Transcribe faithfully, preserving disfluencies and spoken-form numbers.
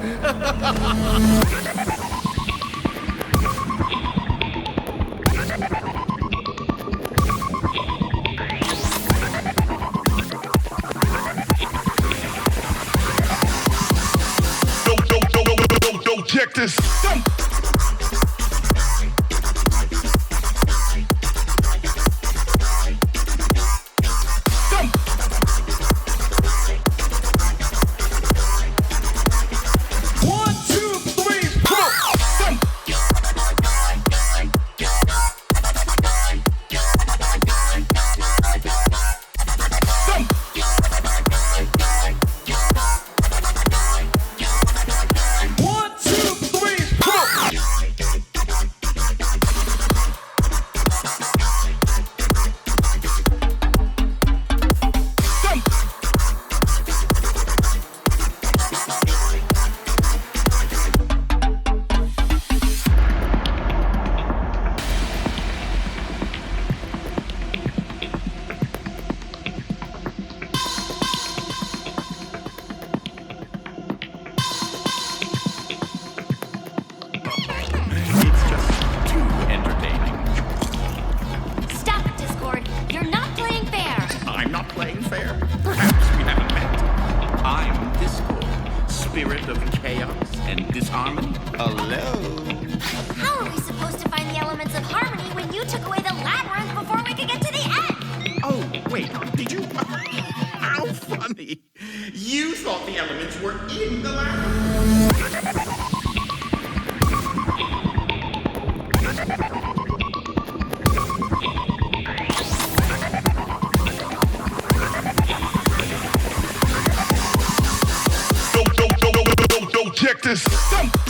Check this. Spirit of chaos and disharmony. Hello. How are we supposed to find the elements of harmony when you took away the labyrinth before we could get to the end? Oh, wait, did you? How funny. You thought the elements were in the labyrinth. Check this.